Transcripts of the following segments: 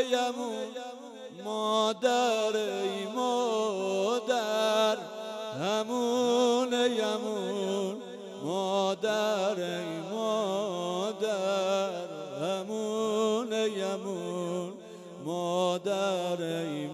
یمون مادر ای مادر، همون یمون مادر ای مادر، همون یمون مادر ای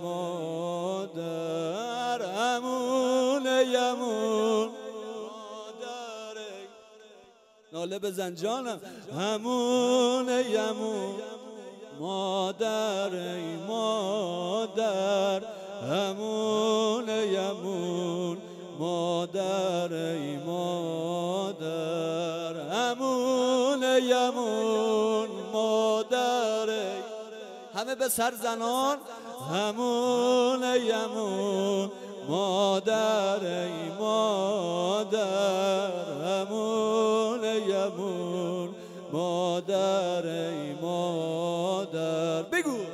مادر، همون یمون مادر ای. ناله بزن جانم. همون یمون مادر ای مادر، همون یمون مادر ای مادر، همون یمون مادر ای. همه به سر زنان. همون یمون مادر ای مادر، همون یمون مادر ای مادر. بگو همون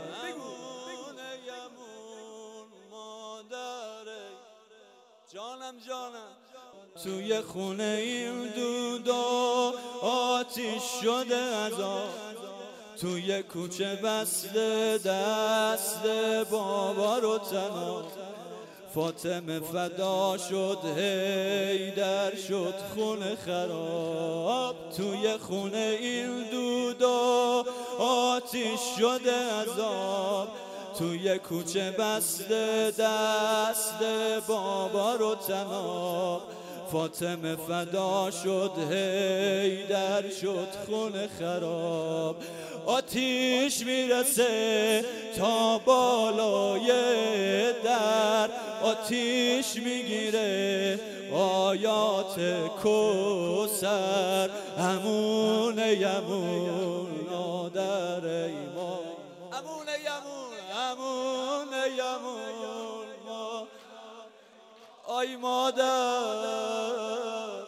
یمون مادر ای. جانم جانم. توی خونه این دودا آتیش شده از آب، توی کوچه بسته دست بابا رو تنها. فاطمه فدا شد حیدر شد خونه خراب، توی خونه این دودا آتیش شده از آب، توی کوچه بسته دست بابا رو تناب. فاطمه فدا شد حیدر شد خونه خراب. آتیش میرسه تا بالای در، آتیش میگیره آیات کوثر، همون یمون مادر ای ما، همون یمون، همون یمون ما. آی مادر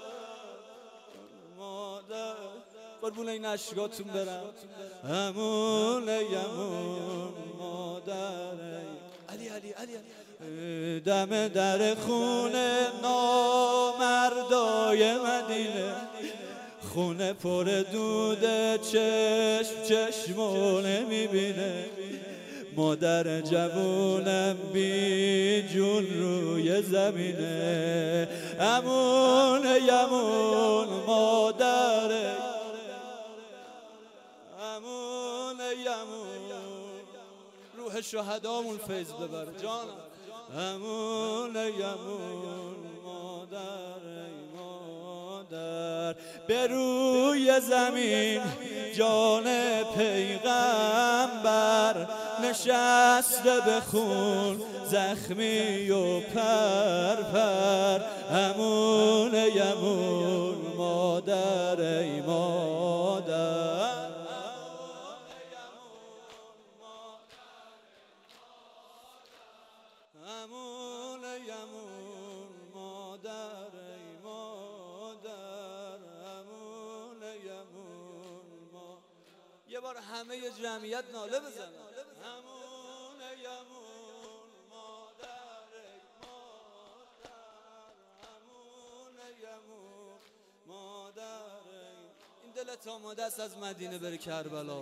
مادر، قربون این اشکاتون برم. همون یمون مادر علی علی علی علی. دم در خونه نامردای مدینه، خونه پر دوده چشم چشمونه میبینه. مادر جوونم بی جون روی زمینه، همون یمون مادر، همون یمون. روح شهدامون فیض ببر جانم. همون یمون مادر ای مادر. به روی زمین جان پیغمبر نشسته به خون زخمی و پرپر، همون یمون مادر ای مادر. همون یمون مادر ای مادر، همون یمون ما. یه بار همه جمعیت ناله بزن. همون یمون مادر ای مادر، همون یمون مادر ای. این دلت آماده است از مدینه بری کربلا.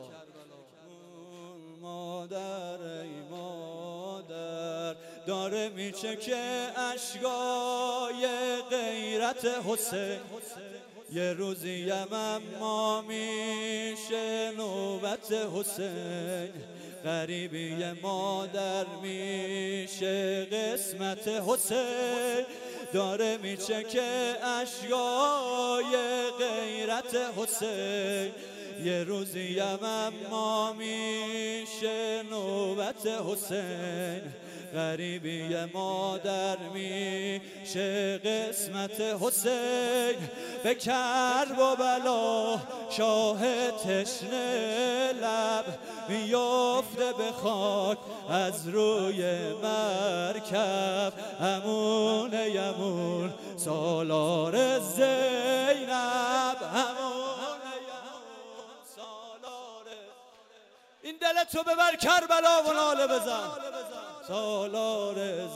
مادر ای مادر. داره میچکه اشکای غیرت حسین، یه روزی اما میشه نوبت حسین. غریبی مادر میشه قسمت حسین، داره میچکه اشکای غیرت حسین. یه روزی اما میشه نوبت حسین. غریبی مادر میشه قسمت حسین. به کرب و بلا شاه تشنه لب میفته به خاک از روی مرکب، همون یمون سالار زینب، همون یمون سالار. این دلتو ببر کربلا و ناله بزن. سالار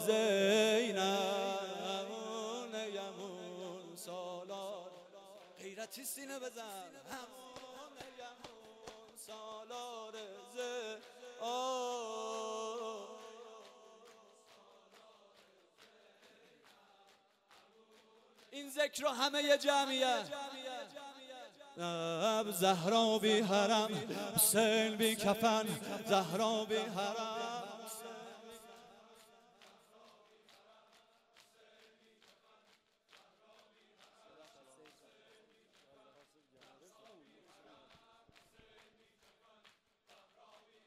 زینب، همون یمون سالار. غیرتی سینه بزن. همون یمون سالار زینب. این ذکر رو همه جمعیت. زهرا بی حرم، حسین بی کفن، زهرا بی حرم.